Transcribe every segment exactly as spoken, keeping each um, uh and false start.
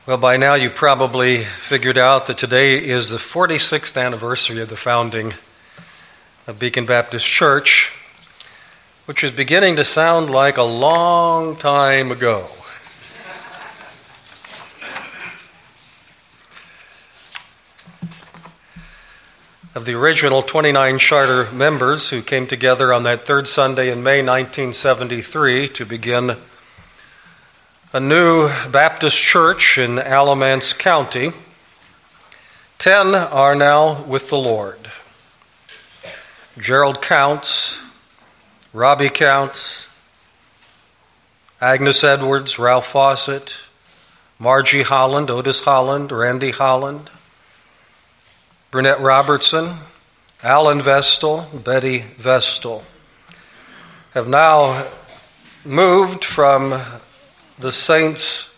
Well, by now you probably figured out that today is the forty-sixth anniversary of the founding of Beacon Baptist Church, which is beginning to sound like a long time ago. Of the original twenty-nine charter members who came together on that third Sunday in May nineteen seventy-three to begin a new Baptist church in Alamance County, ten are now with the Lord. Gerald Counts, Robbie Counts, Agnes Edwards, Ralph Fawcett, Margie Holland, Otis Holland, Randy Holland, Burnett Robertson, Alan Vestal, Betty Vestal, have now moved from the saints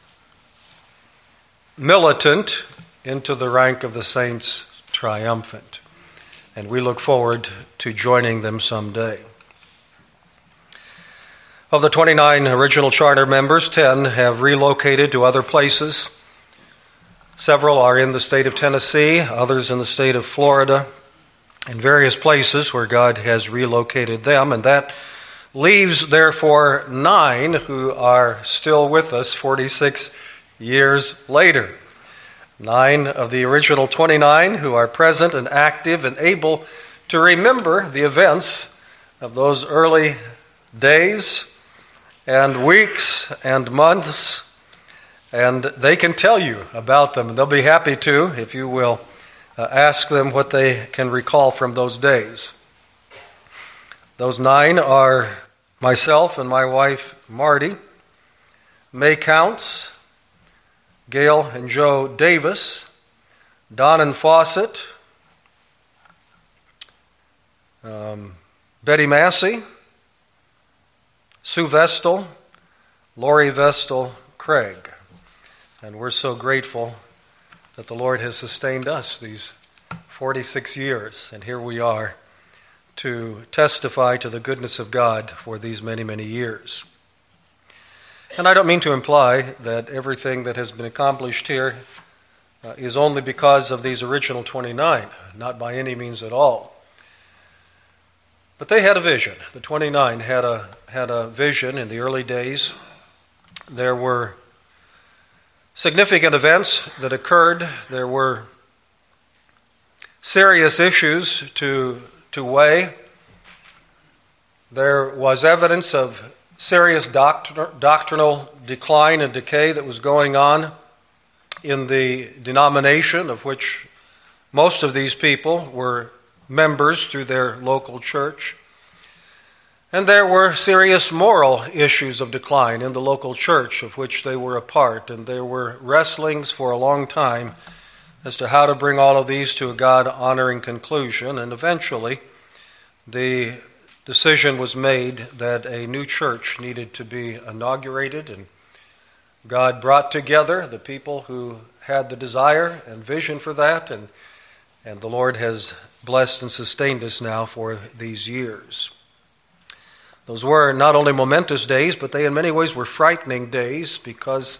militant into the rank of the saints triumphant. And we look forward to joining them someday. Of the twenty-nine original charter members, ten have relocated to other places. Several are in the state of Tennessee, others in the state of Florida, and various places where God has relocated them. And that leaves, therefore, nine who are still with us forty-six years later. Nine of the original twenty-nine who are present and active and able to remember the events of those early days and weeks and months. And they can tell you about them. And they'll be happy to if you will uh, ask them what they can recall from those days. Those nine are myself and my wife, Marty, May Counts, Gail and Joe Davis, Don and Fawcett, um, Betty Massey, Sue Vestal, Lori Vestal, Craig. And we're so grateful that the Lord has sustained us these forty-six years. And here we are to testify to the goodness of God for these many, many years. And I don't mean to imply that everything that has been accomplished here uh, is only because of these original twenty-nine, not by any means at all. But they had a vision. The twenty-nine had a had a vision in the early days. There were significant events that occurred. There were serious issues to to weigh. There was evidence of serious doctr- doctrinal decline and decay that was going on in the denomination of which most of these people were members through their local church. And there were serious moral issues of decline in the local church of which they were a part. And there were wrestlings for a long time as to how to bring all of these to a God-honoring conclusion. And eventually, the decision was made that a new church needed to be inaugurated, and God brought together the people who had the desire and vision for that, and, and the Lord has blessed and sustained us now for these years. Those were not only momentous days, but they in many ways were frightening days because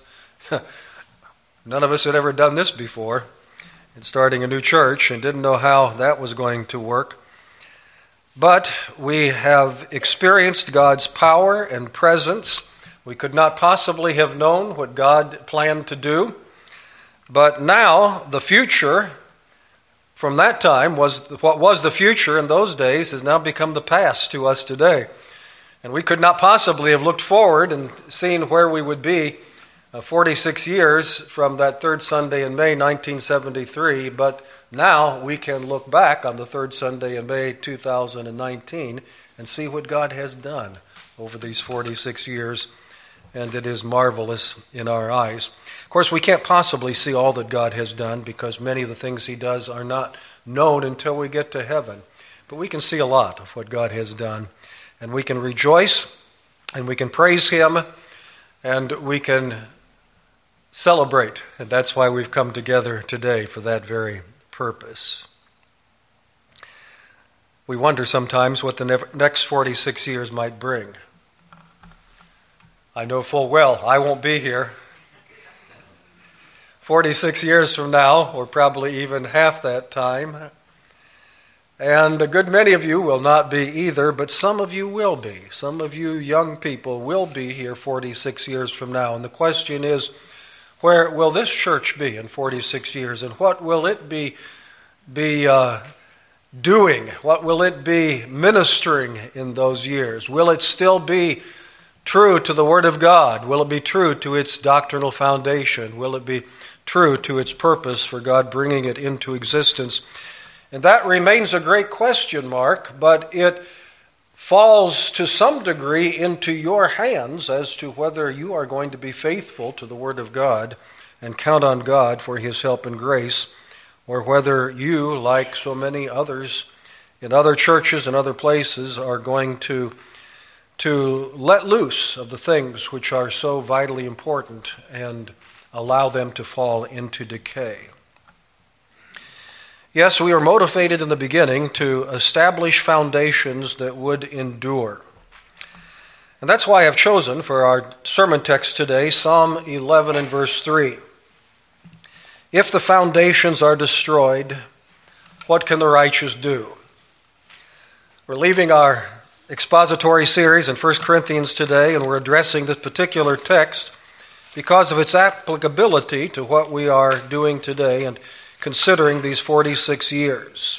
none of us had ever done this before in starting a new church and didn't know how that was going to work. But we have experienced God's power and presence. We could not possibly have known what God planned to do. But now the future from that time was what was the future in those days has now become the past to us today. And we could not possibly have looked forward and seen where we would be uh, forty-six years from that third Sunday in May nineteen seventy-three, but now we can look back on the third Sunday in May two thousand nineteen and see what God has done over these forty-six years, and it is marvelous in our eyes. Of course, we can't possibly see all that God has done because many of the things He does are not known until we get to heaven. But we can see a lot of what God has done. And we can rejoice, and we can praise Him, and we can celebrate. And that's why we've come together today for that very purpose. We wonder sometimes what the next forty-six years might bring. I know full well I won't be here. forty-six years from now, or probably even half that time. And a good many of you will not be either, but some of you will be. Some of you young people will be here forty-six years from now. And the question is, where will this church be in forty-six years? And what will it be, be uh, doing? What will it be ministering in those years? Will it still be true to the Word of God? Will it be true to its doctrinal foundation? Will it be true to its purpose for God bringing it into existence? And that remains a great question mark, but it falls to some degree into your hands as to whether you are going to be faithful to the Word of God and count on God for His help and grace, or whether you, like so many others in other churches and other places, are going to, to let loose of the things which are so vitally important and allow them to fall into decay. Yes, we were motivated in the beginning to establish foundations that would endure. And that's why I've chosen for our sermon text today, Psalm eleven and verse three. If the foundations are destroyed, what can the righteous do? We're leaving our expository series in First Corinthians today, and we're addressing this particular text because of its applicability to what we are doing today and considering these forty-six years.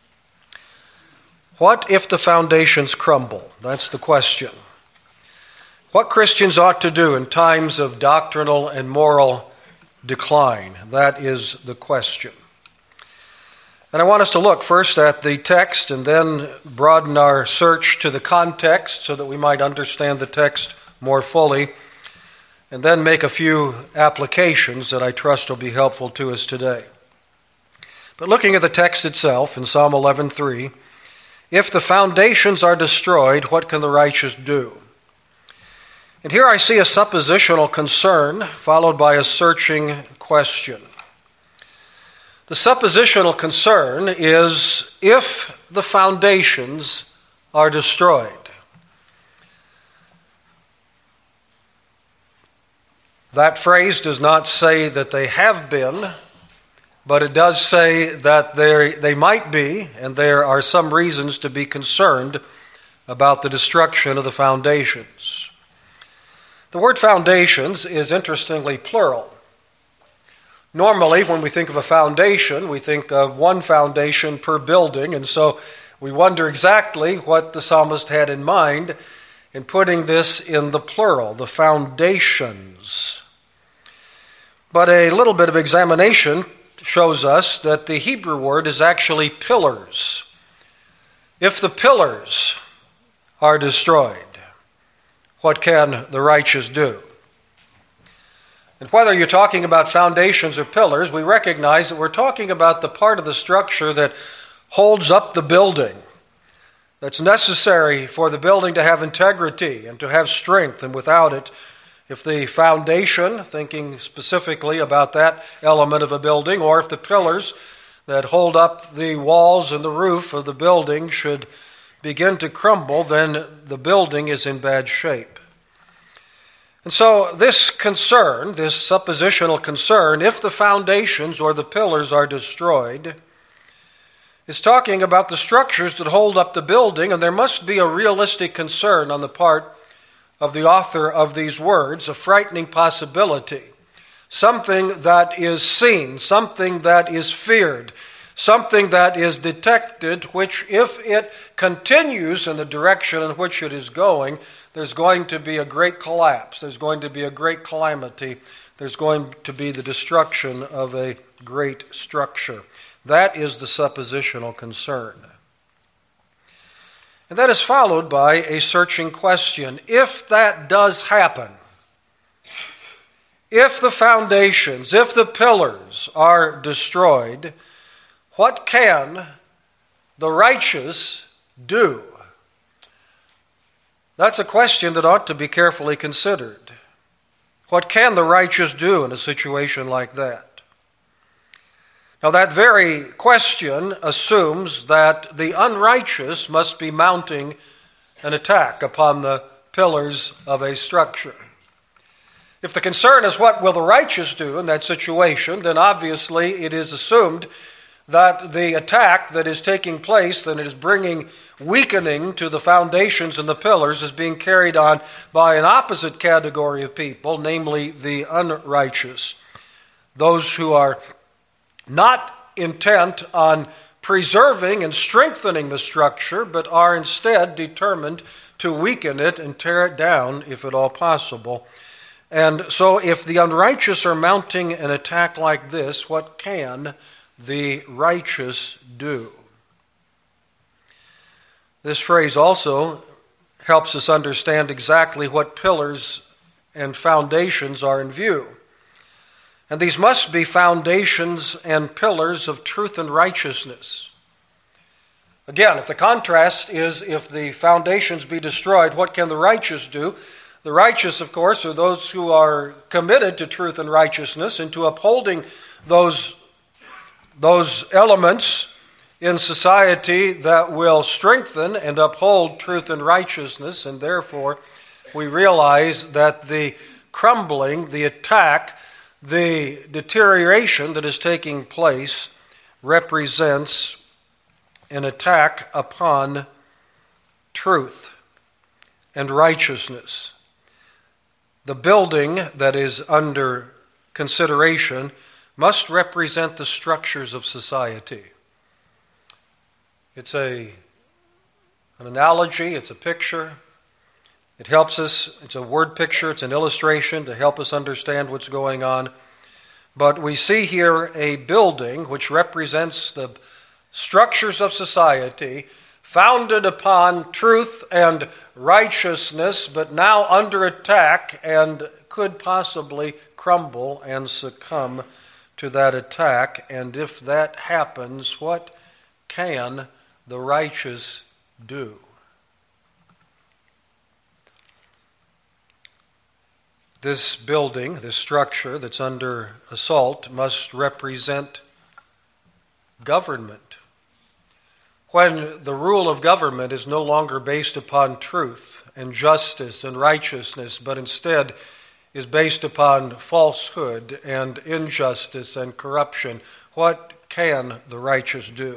What if the foundations crumble? That's the question. What Christians ought to do in times of doctrinal and moral decline? That is the question. And I want us to look first at the text and then broaden our search to the context so that we might understand the text more fully, and then make a few applications that I trust will be helpful to us today. But looking at the text itself in Psalm eleven three, if the foundations are destroyed, what can the righteous do? And here I see a suppositional concern followed by a searching question. The suppositional concern is if the foundations are destroyed. That phrase does not say that they have been, but it does say that they might be, and there are some reasons to be concerned about the destruction of the foundations. The word foundations is interestingly plural. Normally, when we think of a foundation, we think of one foundation per building, and so we wonder exactly what the psalmist had in mind in putting this in the plural, the foundations. But a little bit of examination shows us that the Hebrew word is actually pillars. If the pillars are destroyed, what can the righteous do? And whether you're talking about foundations or pillars, we recognize that we're talking about the part of the structure that holds up the building, that's necessary for the building to have integrity and to have strength, and without it, if the foundation, thinking specifically about that element of a building, or if the pillars that hold up the walls and the roof of the building should begin to crumble, then the building is in bad shape. And so this concern, this suppositional concern, if the foundations or the pillars are destroyed, is talking about the structures that hold up the building, and there must be a realistic concern on the part of the author of these words, a frightening possibility, something that is seen, something that is feared, something that is detected, which if it continues in the direction in which it is going, there's going to be a great collapse, there's going to be a great calamity, there's going to be the destruction of a great structure. That is the suppositional concern. And that is followed by a searching question. If that does happen, if the foundations, if the pillars are destroyed, what can the righteous do? That's a question that ought to be carefully considered. What can the righteous do in a situation like that? Now, that very question assumes that the unrighteous must be mounting an attack upon the pillars of a structure. If the concern is what will the righteous do in that situation, then obviously it is assumed that the attack that is taking place, that it is bringing weakening to the foundations and the pillars, is being carried on by an opposite category of people, namely the unrighteous. Those who are not intent on preserving and strengthening the structure, but are instead determined to weaken it and tear it down, if at all possible. And so if the unrighteous are mounting an attack like this, what can the righteous do? This phrase also helps us understand exactly what pillars and foundations are in view. And these must be foundations and pillars of truth and righteousness. Again, if the contrast is if the foundations be destroyed, what can the righteous do? The righteous, of course, are those who are committed to truth and righteousness and to upholding those, those elements in society that will strengthen and uphold truth and righteousness. And therefore, we realize that the crumbling, the attack, the deterioration that is taking place represents an attack upon truth and righteousness. The building that is under consideration must represent the structures of society. It's a, an analogy, it's a picture. It helps us, it's a word picture, it's an illustration to help us understand what's going on. But we see here a building which represents the structures of society founded upon truth and righteousness, but now under attack and could possibly crumble and succumb to that attack. And if that happens, what can the righteous do? This building, this structure that's under assault, must represent government. When the rule of government is no longer based upon truth and justice and righteousness, but instead is based upon falsehood and injustice and corruption, what can the righteous do?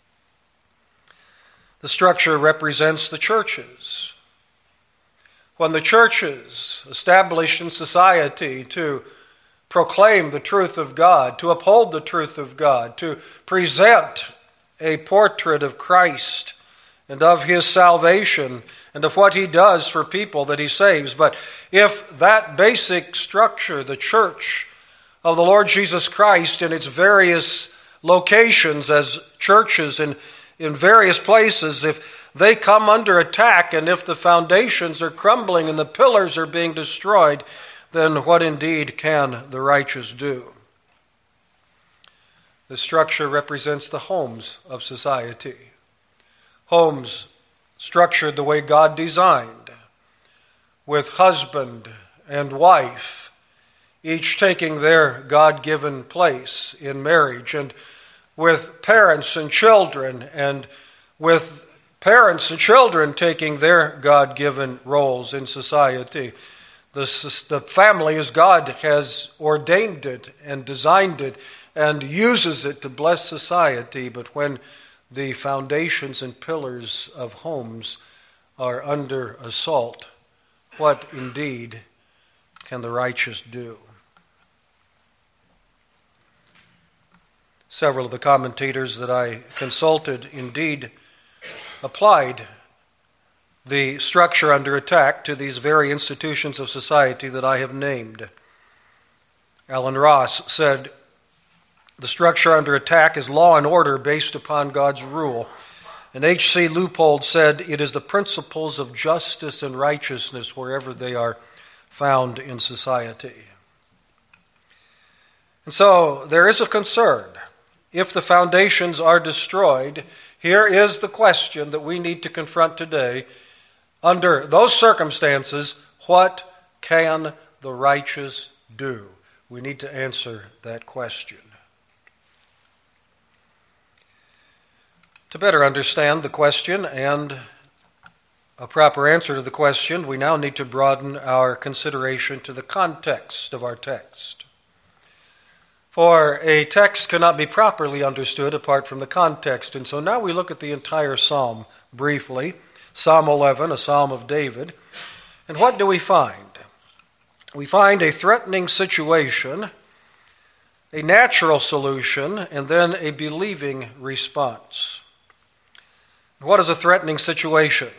The structure represents the churches. When the churches established in society to proclaim the truth of God, to uphold the truth of God, to present a portrait of Christ and of His salvation and of what He does for people that He saves. But if that basic structure, the church of the Lord Jesus Christ in its various locations as churches in, in various places, if they come under attack, and if the foundations are crumbling and the pillars are being destroyed, then what indeed can the righteous do? The structure represents the homes of society. Homes structured the way God designed, with husband and wife, each taking their God-given place in marriage, and with parents and children, and with parents and children taking their God-given roles in society. The, the family as God has ordained it and designed it and uses it to bless society. But when the foundations and pillars of homes are under assault, what indeed can the righteous do? Several of the commentators that I consulted indeed applied the structure under attack to these very institutions of society that I have named. Alan Ross said, the structure under attack is law and order based upon God's rule. And H C Leupold said, it is the principles of justice and righteousness wherever they are found in society. And so there is a concern. If the foundations are destroyed, here is the question that we need to confront today. Under those circumstances, what can the righteous do? We need to answer that question. To better understand the question and a proper answer to the question, we now need to broaden our consideration to the context of our text. For a text cannot be properly understood apart from the context. And so now we look at the entire psalm briefly. Psalm eleven, a psalm of David. And what do we find? We find a threatening situation, a natural solution, and then a believing response. What is a threatening situation?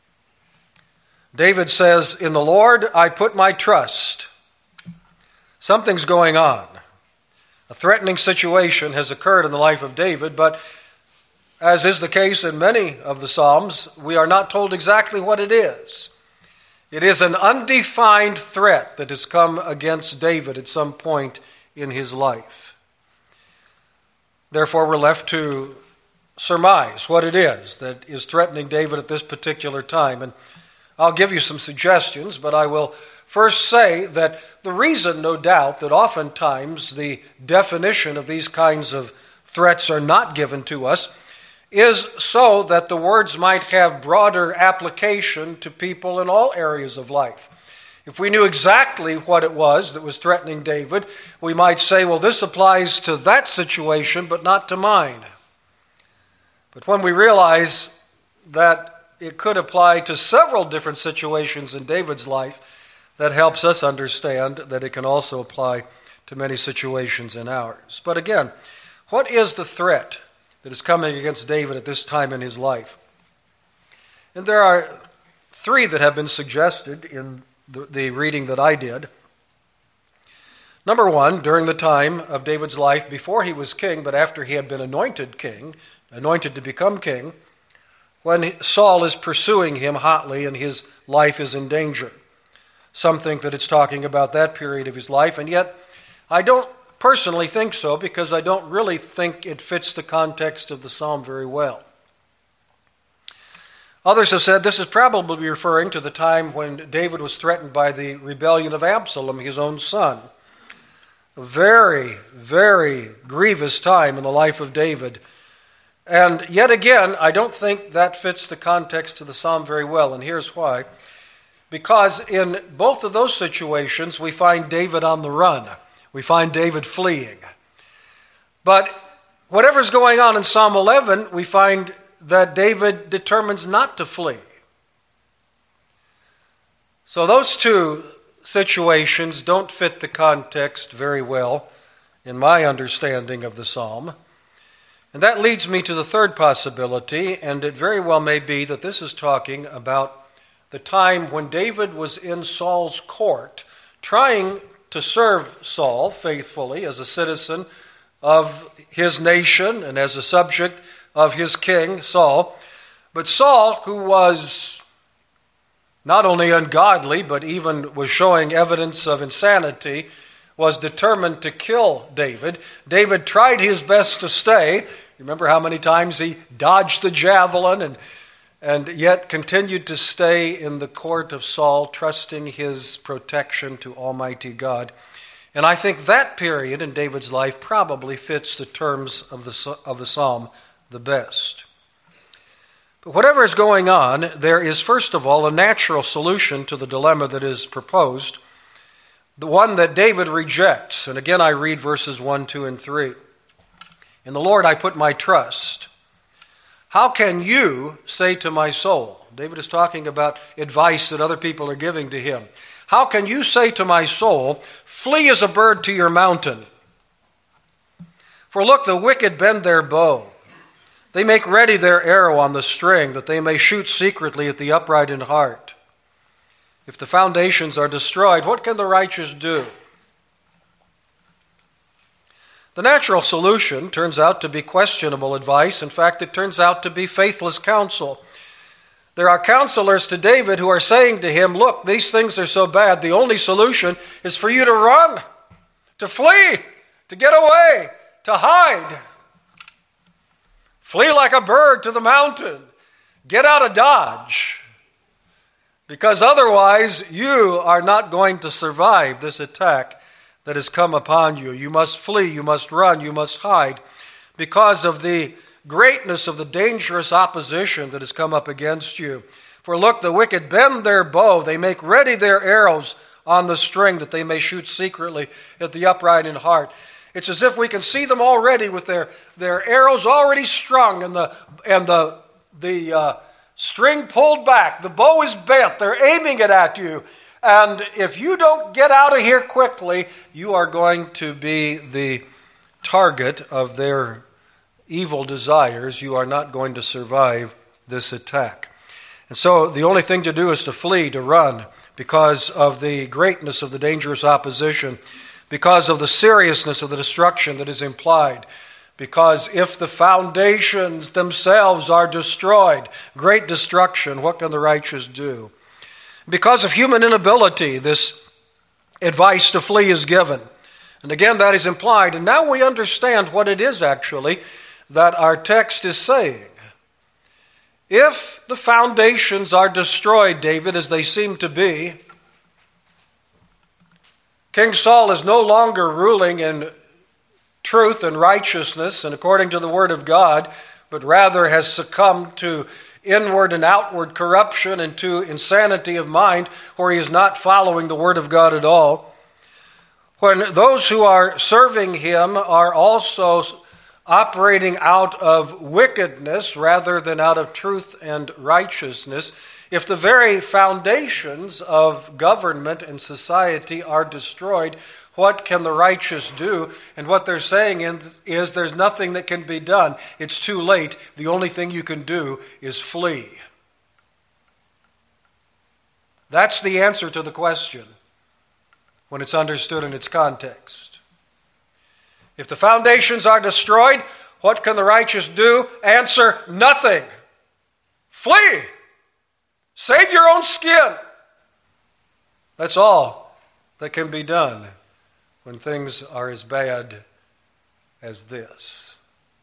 David says, "In the Lord I put my trust." Something's going on. A threatening situation has occurred in the life of David, but as is the case in many of the Psalms, we are not told exactly what it is. It is an undefined threat that has come against David at some point in his life. Therefore, we're left to surmise what it is that is threatening David at this particular time. And I'll give you some suggestions, but I will first say that the reason, no doubt, that oftentimes the definition of these kinds of threats are not given to us is so that the words might have broader application to people in all areas of life. If we knew exactly what it was that was threatening David, we might say, well, this applies to that situation, but not to mine. But when we realize that it could apply to several different situations in David's life, that helps us understand that it can also apply to many situations in ours. But again, what is the threat that is coming against David at this time in his life? And there are three that have been suggested in the, the reading that I did. Number one, during the time of David's life, before he was king, but after he had been anointed king, anointed to become king, when Saul is pursuing him hotly and his life is in danger. Some think that it's talking about that period of his life, and yet I don't personally think so, because I don't really think it fits the context of the psalm very well. Others have said this is probably referring to the time when David was threatened by the rebellion of Absalom, his own son. A very, very grievous time in the life of David. And yet again, I don't think that fits the context of the psalm very well, and here's why. Because in both of those situations, we find David on the run. We find David fleeing. But whatever's going on in Psalm eleven, we find that David determines not to flee. So those two situations don't fit the context very well in my understanding of the psalm. And that leads me to the third possibility, and it very well may be that this is talking about the time when David was in Saul's court, trying to serve Saul faithfully as a citizen of his nation and as a subject of his king, Saul. But Saul, who was not only ungodly, but even was showing evidence of insanity, was determined to kill David. David tried his best to stay. Remember how many times he dodged the javelin and and yet continued to stay in the court of Saul, trusting his protection to Almighty God. And I think that period in David's life probably fits the terms of the, of the psalm the best. But whatever is going on, there is first of all a natural solution to the dilemma that is proposed, the one that David rejects. And again I read verses one, two, and three. "In the Lord I put my trust. How can you say to my soul?" David is talking about advice that other people are giving to him. "How can you say to my soul, flee as a bird to your mountain? For look, the wicked bend their bow. They make ready their arrow on the string, that they may shoot secretly at the upright in heart. If the foundations are destroyed, what can the righteous do?" The natural solution turns out to be questionable advice. In fact, it turns out to be faithless counsel. There are counselors to David who are saying to him, look, these things are so bad, the only solution is for you to run, to flee, to get away, to hide. Flee like a bird to the mountain. Get out of Dodge. Because otherwise you are not going to survive this attack that has come upon you. You must flee, you must run, you must hide because of the greatness of the dangerous opposition that has come up against you. For look, the wicked bend their bow, they make ready their arrows on the string, that they may shoot secretly at the upright in heart. It's as if we can see them already with their, their arrows already strung and the and the the uh, string pulled back. The bow is bent. They're aiming it at you. And if you don't get out of here quickly, you are going to be the target of their evil desires. You are not going to survive this attack. And so the only thing to do is to flee, to run, because of the greatness of the dangerous opposition, because of the seriousness of the destruction that is implied, because if the foundations themselves are destroyed, great destruction, what can the righteous do? Because of human inability, this advice to flee is given. And again, that is implied. And now we understand what it is actually that our text is saying. If the foundations are destroyed, David, as they seem to be, King Saul is no longer ruling in truth and righteousness and according to the word of God, but rather has succumbed to inward and outward corruption and to insanity of mind, where he is not following the word of God at all. When those who are serving him are also operating out of wickedness rather than out of truth and righteousness, if the very foundations of government and society are destroyed, what can the righteous do? And what they're saying is, is there's nothing that can be done. It's too late. The only thing you can do is flee. That's the answer to the question when it's understood in its context. If the foundations are destroyed, what can the righteous do? Answer, nothing. Flee. Save your own skin. That's all that can be done when things are as bad as this.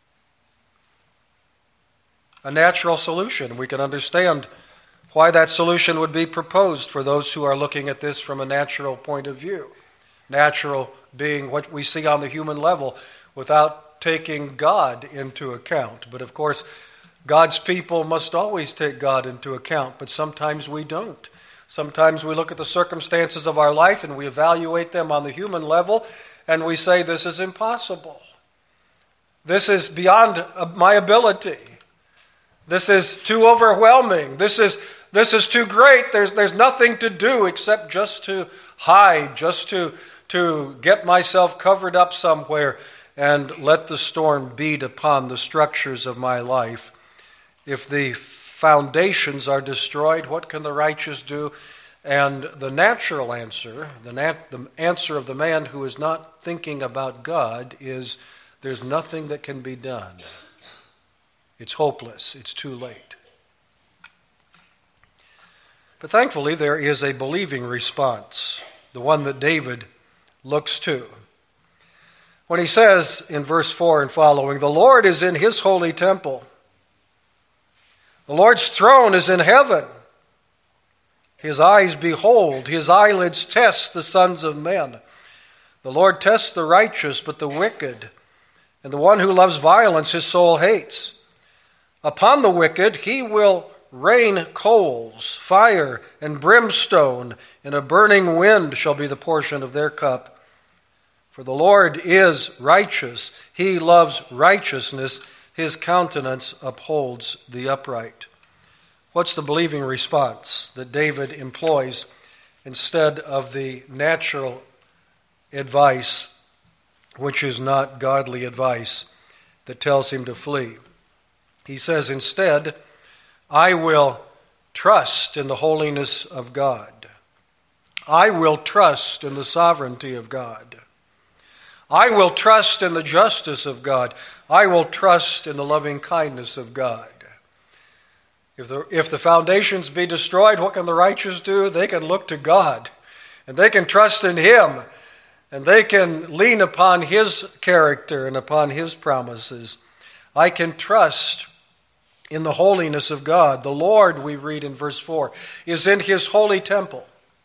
A natural solution. We can understand why that solution would be proposed for those who are looking at this from a natural point of view. Natural being what we see on the human level without taking God into account. But of course, God's people must always take God into account, but sometimes we don't. Sometimes we look at the circumstances of our life and we evaluate them on the human level and we say, this is impossible. This is beyond my ability. This is too overwhelming. This is this is too great. There's there's nothing to do except just to hide, just to to get myself covered up somewhere and let the storm beat upon the structures of my life. If the foundations are destroyed, what can the righteous do? And the natural answer, the, nat- the answer of the man who is not thinking about God is there's nothing that can be done. It's hopeless. It's too late. But thankfully, there is a believing response, the one that David looks to. When he says in verse four and following, the Lord is in his holy temple. The Lord's throne is in heaven. His eyes behold, his eyelids test the sons of men. The Lord tests the righteous, but the wicked, and the one who loves violence his soul hates. Upon the wicked he will rain coals, fire, and brimstone, and a burning wind shall be the portion of their cup. For the Lord is righteous. He loves righteousness. His countenance upholds the upright. What's the believing response that David employs instead of the natural advice, which is not godly advice, that tells him to flee? He says instead, I will trust in the holiness of God. I will trust in the sovereignty of God. I will trust in the justice of God. I will trust in the loving kindness of God. If the, if the foundations be destroyed, what can the righteous do? They can look to God, and they can trust in Him, and they can lean upon His character and upon His promises. I can trust in the holiness of God. The Lord, we read in verse four, is in His holy temple.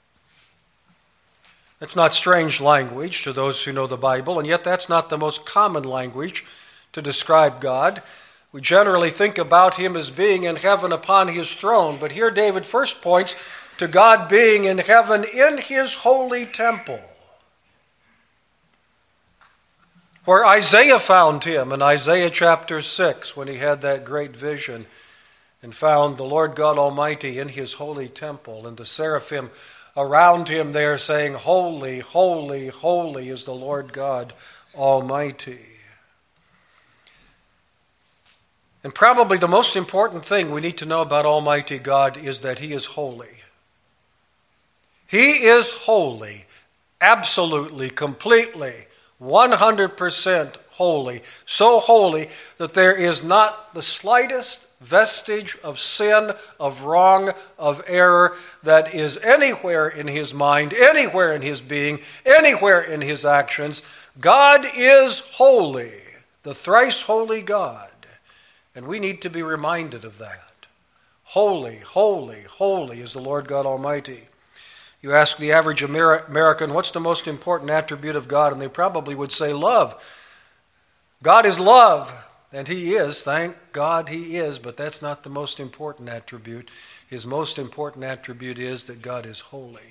That's not strange language to those who know the Bible, and yet that's not the most common language to describe God. We generally think about him as being in heaven upon his throne, but here David first points to God being in heaven in his holy temple, where Isaiah found him in Isaiah chapter six when he had that great vision and found the Lord God Almighty in his holy temple, and the seraphim around him there saying, "Holy, holy, holy is the Lord God Almighty." And probably the most important thing we need to know about Almighty God is that he is holy. He is holy, absolutely, completely, one hundred percent holy. So holy that there is not the slightest vestige of sin, of wrong, of error that is anywhere in his mind, anywhere in his being, anywhere in his actions. God is holy, the thrice holy God. And we need to be reminded of that. Holy, holy, holy is the Lord God Almighty. You ask the average American, what's the most important attribute of God? And they probably would say love. God is love, and he is. Thank God he is, but that's not the most important attribute. His most important attribute is that God is holy.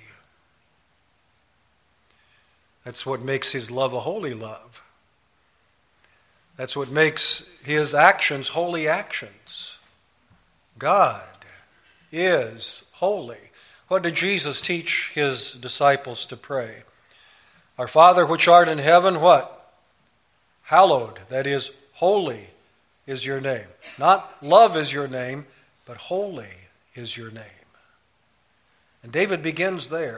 That's what makes his love a holy love. That's what makes his actions holy actions. God is holy. What did Jesus teach his disciples to pray? Our Father which art in heaven, what? Hallowed, that is, holy is your name. Not love is your name, but holy is your name. And David begins there.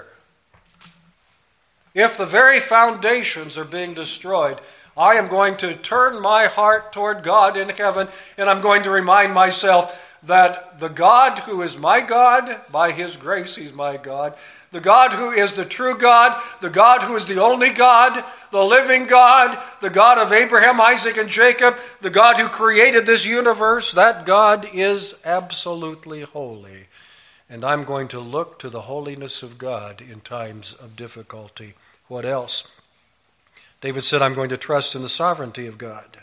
If the very foundations are being destroyed, I am going to turn my heart toward God in heaven, and I'm going to remind myself that the God who is my God, by his grace he's my God, the God who is the true God, the God who is the only God, the living God, the God of Abraham, Isaac, and Jacob, the God who created this universe, that God is absolutely holy. And I'm going to look to the holiness of God in times of difficulty. What else? David said, I'm going to trust in the sovereignty of God.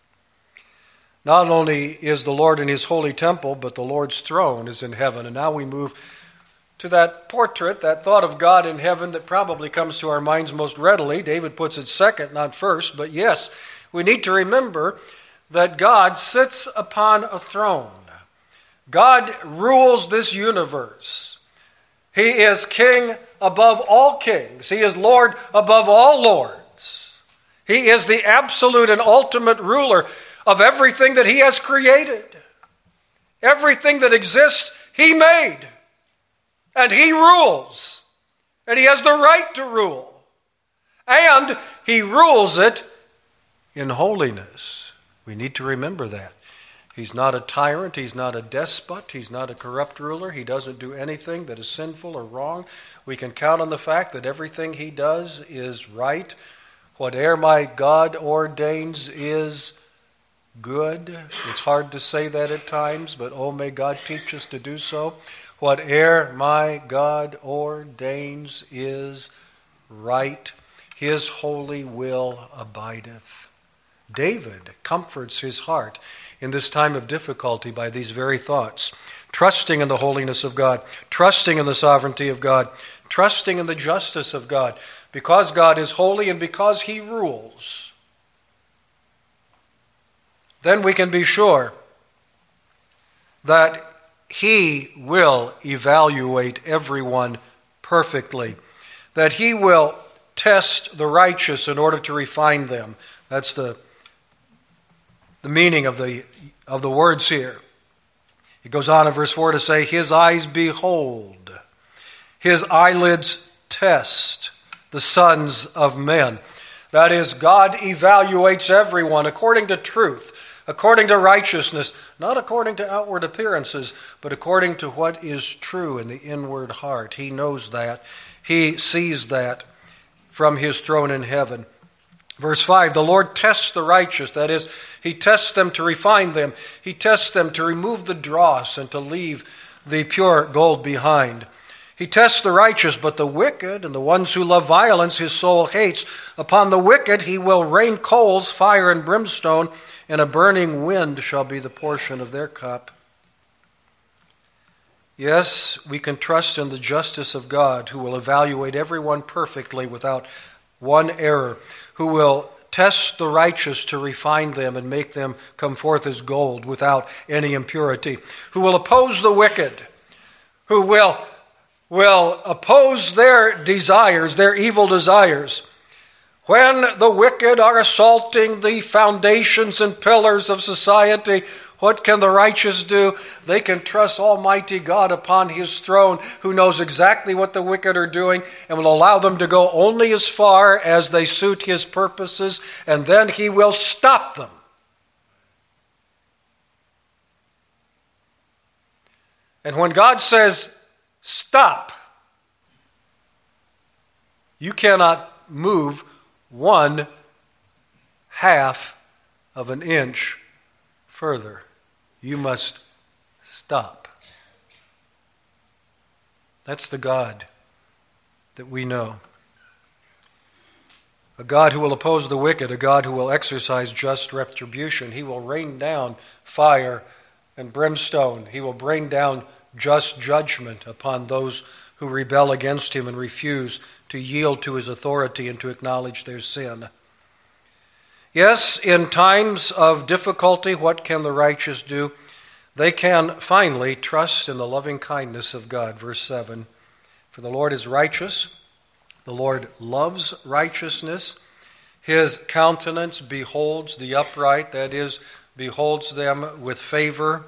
Not only is the Lord in his holy temple, but the Lord's throne is in heaven. And now we move to that portrait, that thought of God in heaven that probably comes to our minds most readily. David puts it second, not first. But yes, we need to remember that God sits upon a throne. God rules this universe. He is king above all kings. He is Lord above all lords. He is the absolute and ultimate ruler of everything that he has created. Everything that exists, he made. And he rules. And he has the right to rule. And he rules it in holiness. We need to remember that. He's not a tyrant. He's not a despot. He's not a corrupt ruler. He doesn't do anything that is sinful or wrong. We can count on the fact that everything he does is right. Whatever my God ordains is good. It's hard to say that at times, but oh, may God teach us to do so. Whatever my God ordains is right. His holy will abideth. David comforts his heart in this time of difficulty by these very thoughts. Trusting in the holiness of God, trusting in the sovereignty of God, trusting in the justice of God. Because God is holy and because he rules, then we can be sure that he will evaluate everyone perfectly, that he will test the righteous in order to refine them. That's the, the meaning of the, of the words here. It goes on in verse four to say, his eyes behold, his eyelids test the sons of men. That is, God evaluates everyone according to truth, according to righteousness, not according to outward appearances, but according to what is true in the inward heart. He knows that. He sees that from his throne in heaven. Verse five, the Lord tests the righteous. That is, he tests them to refine them. He tests them to remove the dross and to leave the pure gold behind. He tests the righteous, but the wicked and the ones who love violence his soul hates. Upon the wicked he will rain coals, fire, and brimstone, and a burning wind shall be the portion of their cup. Yes, we can trust in the justice of God, who will evaluate everyone perfectly without one error, who will test the righteous to refine them and make them come forth as gold without any impurity, who will oppose the wicked, who will, will oppose their desires, their evil desires. When the wicked are assaulting the foundations and pillars of society, what can the righteous do? They can trust Almighty God upon his throne, who knows exactly what the wicked are doing and will allow them to go only as far as they suit his purposes, and then he will stop them. And when God says, stop, you cannot move one half of an inch further. You must stop. That's the God that we know. A God who will oppose the wicked, a God who will exercise just retribution. He will rain down fire and brimstone. He will rain down just judgment upon those who rebel against him and refuse to yield to his authority and to acknowledge their sin. Yes, in times of difficulty, what can the righteous do? They can finally trust in the loving kindness of God. Verse seven, for the Lord is righteous. The Lord loves righteousness. His countenance beholds the upright, that is, beholds them with favor,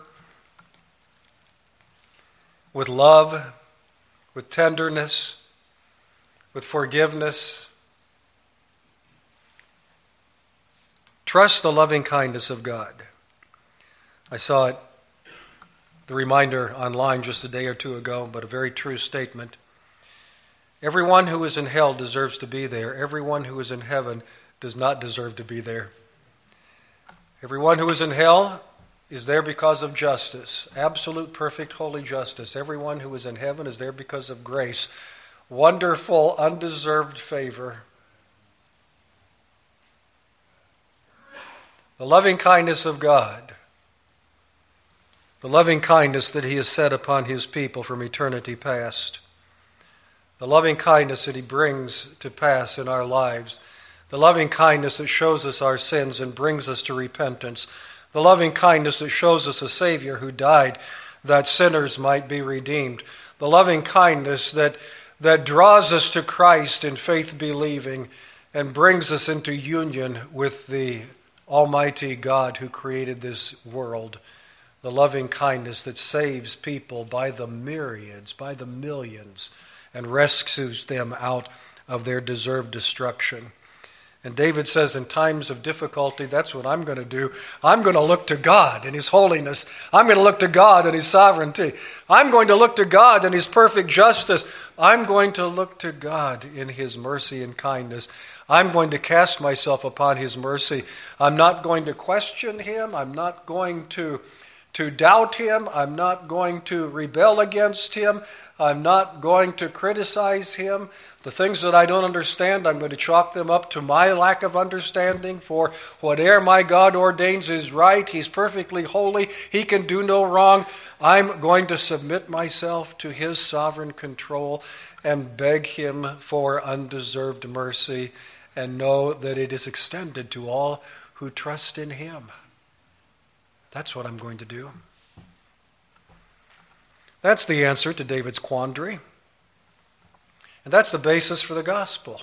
with love, with tenderness, with forgiveness. Trust the loving kindness of God. I saw it, the reminder online just a day or two ago, but a very true statement. Everyone who is in hell deserves to be there. Everyone who is in heaven does not deserve to be there. Everyone who is in hell is there because of justice, absolute, perfect, holy justice. Everyone who is in heaven is there because of grace, wonderful, undeserved favor. The loving kindness of God, the loving kindness that he has set upon his people from eternity past, the loving kindness that he brings to pass in our lives, the loving kindness that shows us our sins and brings us to repentance, the loving kindness that shows us a Savior who died that sinners might be redeemed, the loving kindness that, that draws us to Christ in faith believing and brings us into union with the Almighty God who created this world, the loving kindness that saves people by the myriads, by the millions, and rescues them out of their deserved destruction. And David says, in times of difficulty, that's what I'm going to do. I'm going to look to God in his holiness. I'm going to look to God in his sovereignty. I'm going to look to God in his perfect justice. I'm going to look to God in his mercy and kindness. I'm going to cast myself upon his mercy. I'm not going to question him. I'm not going to, to doubt him. I'm not going to rebel against him. I'm not going to criticize him. The things that I don't understand, I'm going to chalk them up to my lack of understanding. For whatever my God ordains is right. He's perfectly holy. He can do no wrong. I'm going to submit myself to his sovereign control and beg him for undeserved mercy and know that it is extended to all who trust in him. That's what I'm going to do. That's the answer to David's quandary. And that's the basis for the gospel.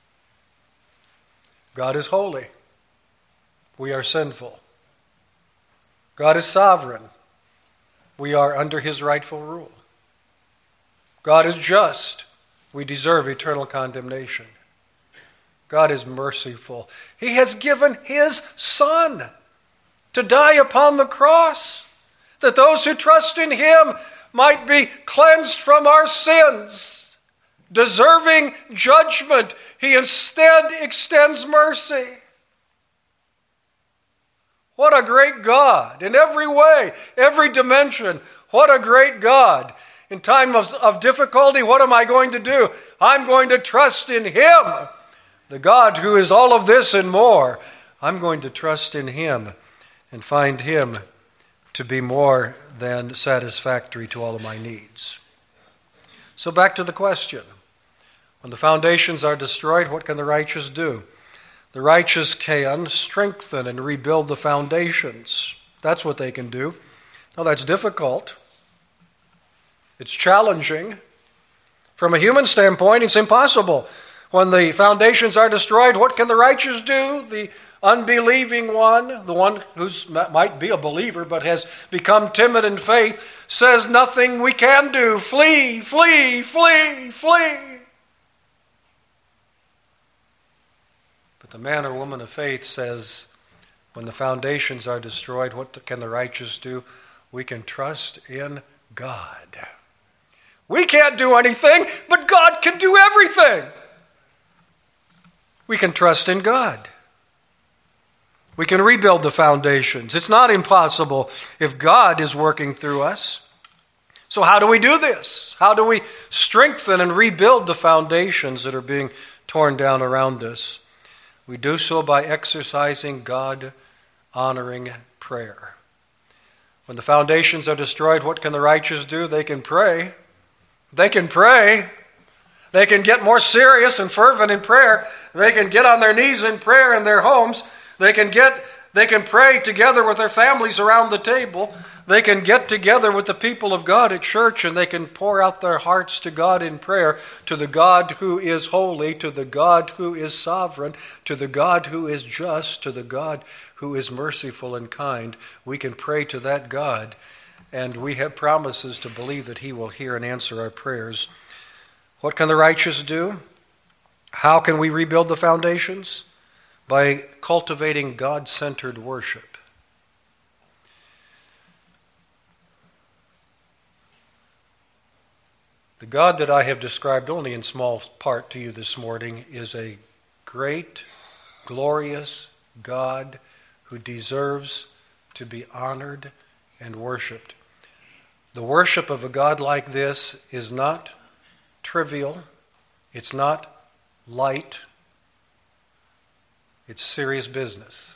God is holy. We are sinful. God is sovereign. We are under his rightful rule. God is just. We deserve eternal condemnation. God is merciful. He has given his Son to die upon the cross, that those who trust in him might be cleansed from our sins, deserving judgment. He instead extends mercy. What a great God in every way, every dimension. What a great God. In time of, of difficulty, what am I going to do? I'm going to trust in Him, the God who is all of this and more. I'm going to trust in Him and find Him to be more than satisfactory to all of my needs. So back to the question. When the foundations are destroyed, what can the righteous do? The righteous can strengthen and rebuild the foundations. That's what they can do. Now that's difficult. It's challenging. From a human standpoint, it's impossible. When the foundations are destroyed, what can the righteous do? The unbelieving one, the one who might be a believer but has become timid in faith, says nothing we can do. Flee, flee, flee, flee. But the man or woman of faith says, when the foundations are destroyed, what can the righteous do? We can trust in God. We can't do anything, but God can do everything. We can trust in God. We can rebuild the foundations. It's not impossible if God is working through us. So how do we do this? How do we strengthen and rebuild the foundations that are being torn down around us? We do so by exercising God-honoring prayer. When the foundations are destroyed, what can the righteous do? They can pray. They can pray. They can get more serious and fervent in prayer. They can get on their knees in prayer in their homes. They can get they can pray together with their families around the table. They can get together with the people of God at church, and they can pour out their hearts to God in prayer, to the God who is holy, to the God who is sovereign, to the God who is just, to the God who is merciful and kind. We can pray to that God, and we have promises to believe that He will hear and answer our prayers. What can the righteous do? How can we rebuild the foundations? By cultivating God-centered worship. The God that I have described only in small part to you this morning is a great, glorious God who deserves to be honored and worshiped. The worship of a God like this is not trivial. It's not light. It's serious business.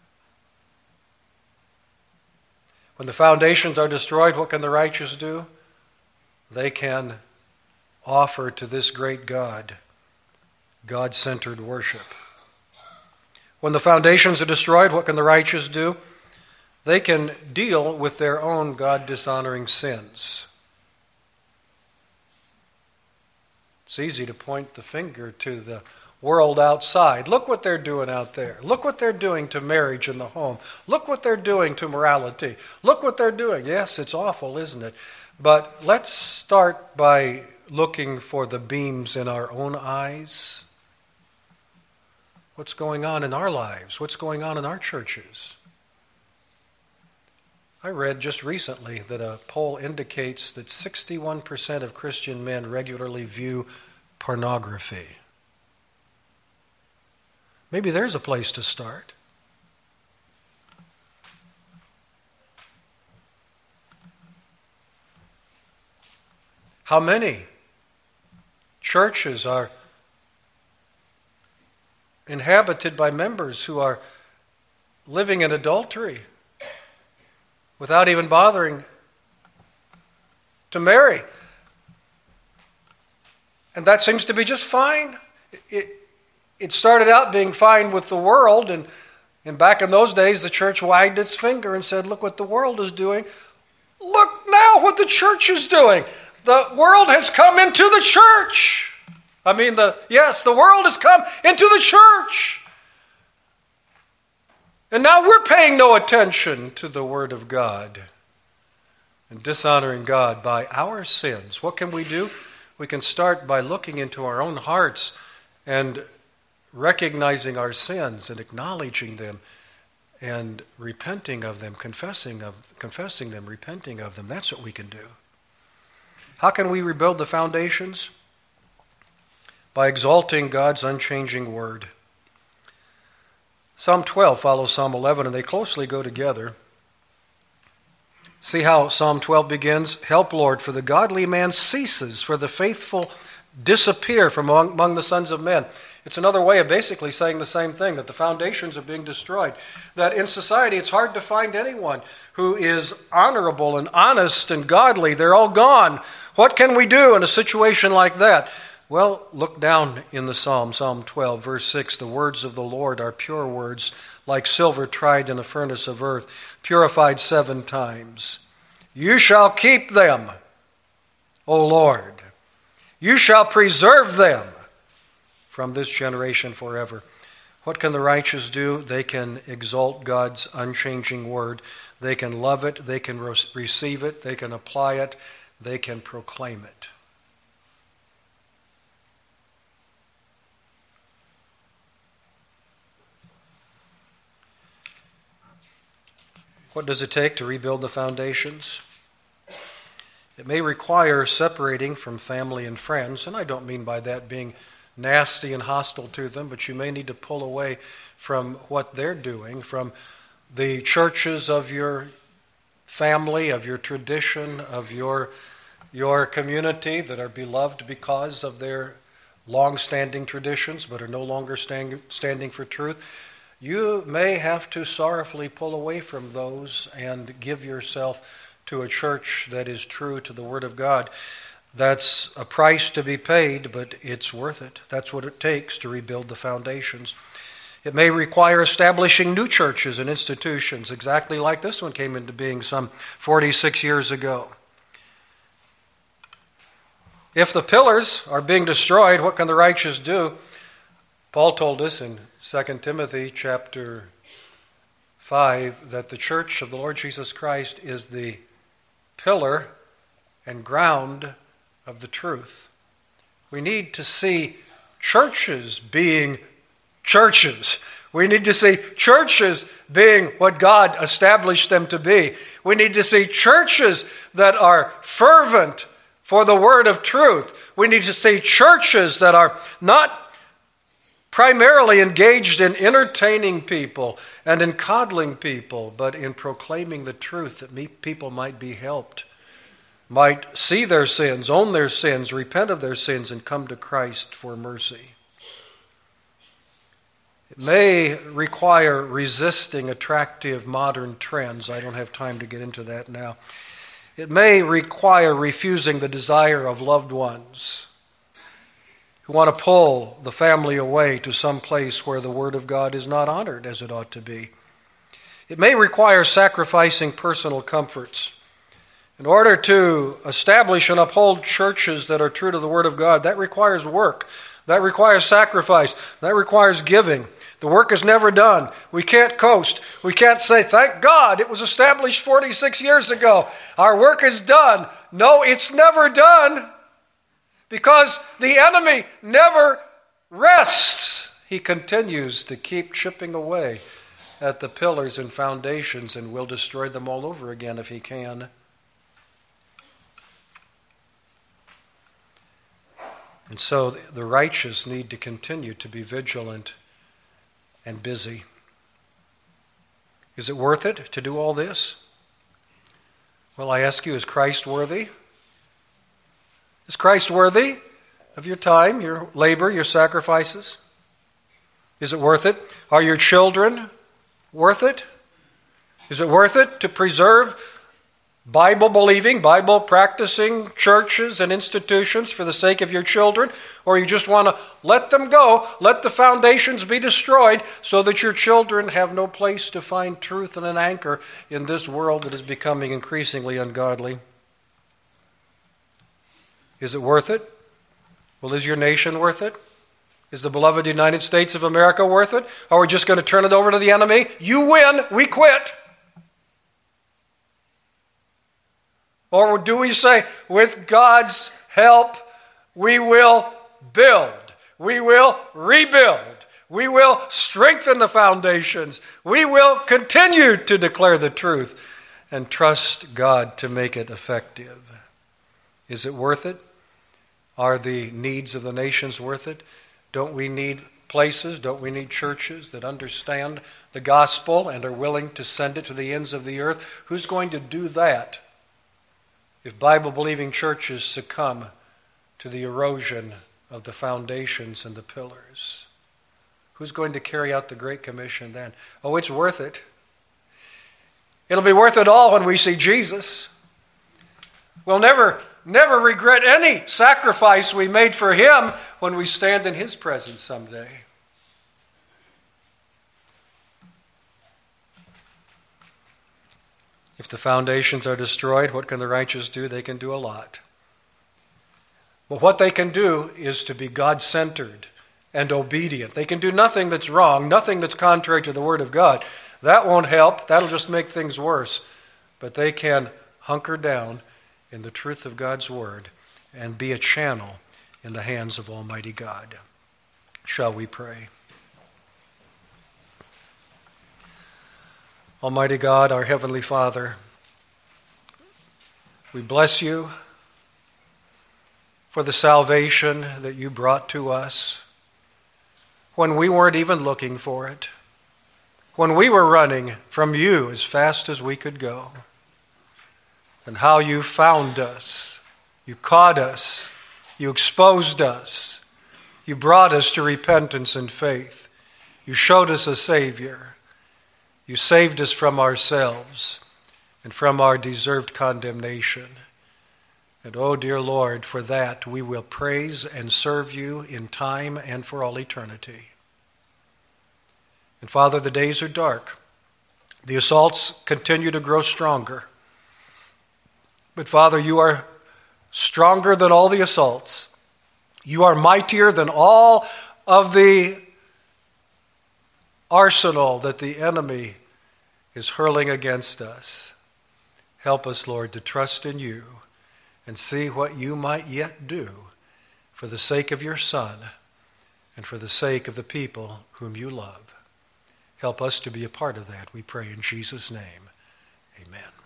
When the foundations are destroyed, what can the righteous do? They can offer to this great God God-centered worship. When the foundations are destroyed, what can the righteous do? They can deal with their own God-dishonoring sins. It's easy to point the finger to the world outside. Look what they're doing out there. Look what they're doing to marriage in the home. Look what they're doing to morality. Look what they're doing. Yes, it's awful, isn't it? But let's start by looking for the beams in our own eyes. What's going on in our lives? What's going on in our churches? I read just recently that a poll indicates that sixty-one percent of Christian men regularly view pornography. Maybe there's a place to start. How many churches are inhabited by members who are living in adultery without even bothering to marry? And that seems to be just fine. It, it started out being fine with the world, and, and back in those days the church wagged its finger and said, look what the world is doing. Look now what the church is doing. The world has come into the church. I mean, the yes, the world has come into the church. And now we're paying no attention to the Word of God and dishonoring God by our sins. What can we do? We can start by looking into our own hearts and recognizing our sins and acknowledging them and repenting of them, confessing of confessing them, repenting of them. That's what we can do. How can we rebuild the foundations? By exalting God's unchanging word. Psalm twelve follows Psalm eleven, and they closely go together. See how Psalm twelve begins? Help, Lord, for the godly man ceases, for the faithful disappear from among, among the sons of men. It's another way of basically saying the same thing, that the foundations are being destroyed. That in society it's hard to find anyone who is honorable and honest and godly. They're all gone. What can we do in a situation like that? Well, look down in the Psalm, Psalm twelve, verse six. The words of the Lord are pure words, like silver tried in a furnace of earth, purified seven times. You shall keep them, O Lord. You shall preserve them from this generation forever. What can the righteous do? They can exalt God's unchanging word. They can love it. They can re- receive it. They can apply it. They can proclaim it. What does it take to rebuild the foundations? It may require separating from family and friends, and I don't mean by that being nasty and hostile to them, but you may need to pull away from what they're doing, from the churches of your family, of your tradition, of your, your community that are beloved because of their long-standing traditions but are no longer stand, standing for truth. You may have to sorrowfully pull away from those and give yourself to a church that is true to the Word of God. That's a price to be paid, but it's worth it. That's what it takes to rebuild the foundations. It may require establishing new churches and institutions, exactly like this one came into being some forty-six years ago. If the pillars are being destroyed, what can the righteous do? Paul told us in Second Timothy chapter five that the church of the Lord Jesus Christ is the pillar and ground of the truth. We need to see churches being churches. We need to see churches being what God established them to be. We need to see churches that are fervent for the word of truth. We need to see churches that are not primarily engaged in entertaining people and in coddling people, but in proclaiming the truth that people might be helped, might see their sins, own their sins, repent of their sins, and come to Christ for mercy. It may require resisting attractive modern trends. I don't have time to get into that now. It may require refusing the desire of loved ones who want to pull the family away to some place where the Word of God is not honored as it ought to be. It may require sacrificing personal comforts. In order to establish and uphold churches that are true to the Word of God, that requires work. That requires sacrifice. That requires giving. The work is never done. We can't coast. We can't say, thank God it was established forty-six years ago. Our work is done. No, it's never done. Because the enemy never rests. He continues to keep chipping away at the pillars and foundations and will destroy them all over again if he can. And so the righteous need to continue to be vigilant and busy. Is it worth it to do all this? Well, I ask you, is Christ worthy? Is Christ worthy of your time, your labor, your sacrifices? Is it worth it? Are your children worth it? Is it worth it to preserve Bible-believing, Bible-practicing churches and institutions for the sake of your children? Or you just want to let them go, let the foundations be destroyed so that your children have no place to find truth and an anchor in this world that is becoming increasingly ungodly? Is it worth it? Well, is your nation worth it? Is the beloved United States of America worth it? Or are we just going to turn it over to the enemy? You win, we quit. Or do we say, with God's help, we will build, we will rebuild, we will strengthen the foundations, we will continue to declare the truth and trust God to make it effective? Is it worth it? Are the needs of the nations worth it? Don't we need places? Don't we need churches that understand the gospel and are willing to send it to the ends of the earth? Who's going to do that if Bible-believing churches succumb to the erosion of the foundations and the pillars? Who's going to carry out the Great Commission then? Oh, it's worth it. It'll be worth it all when we see Jesus. We'll never, never regret any sacrifice we made for Him when we stand in His presence someday. If the foundations are destroyed, what can the righteous do? They can do a lot. But what they can do is to be God-centered and obedient. They can do nothing that's wrong, nothing that's contrary to the Word of God. That won't help. That'll just make things worse. But they can hunker down in the truth of God's Word and be a channel in the hands of Almighty God. Shall we pray? Almighty God, our Heavenly Father, we bless You for the salvation that You brought to us when we weren't even looking for it, when we were running from You as fast as we could go, and how You found us, You caught us, You exposed us, You brought us to repentance and faith, You showed us a Savior, You saved us from ourselves and from our deserved condemnation. And oh, dear Lord, for that we will praise and serve You in time and for all eternity. And Father, the days are dark. The assaults continue to grow stronger. But Father, You are stronger than all the assaults. You are mightier than all of the arsenal that the enemy is hurling against us. Help us, Lord, to trust in You and see what You might yet do for the sake of Your Son and for the sake of the people whom You love. Help us to be a part of that, we pray in Jesus' name. Amen.